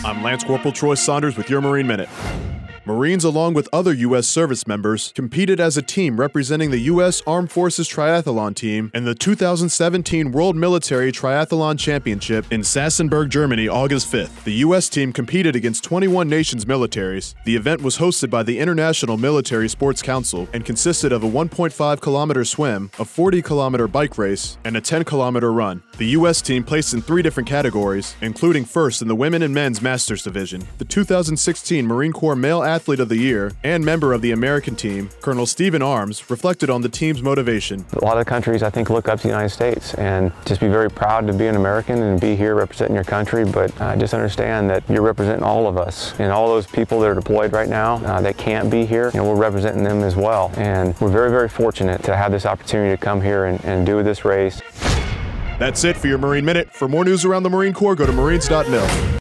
I'm Lance Corporal Troy Saunders with your Marine Minute. Marines, along with other U.S. service members, competed as a team representing the U.S. Armed Forces Triathlon Team in the 2017 World Military Triathlon Championship in Sassenberg, Germany, August 5th. The U.S. team competed against 21 nations' militaries. The event was hosted by the International Military Sports Council and consisted of a 1.5-kilometer swim, a 40-kilometer bike race, and a 10-kilometer run. The U.S. team placed in 3 different categories, including first in the women and men's masters division. The 2016 Marine Corps Male Athlete of the Year and member of the American team, Colonel Stephen Arms, reflected on the team's motivation. A lot of countries, I think, look up to the United States and just be very proud to be an American and be here representing your country, but just understand that you're representing all of us and all those people that are deployed right now that can't be here. We're representing them as well, and we're very, very fortunate to have this opportunity to come here and do this race. That's it for your Marine Minute. For more news around the Marine Corps, go to marines.mil.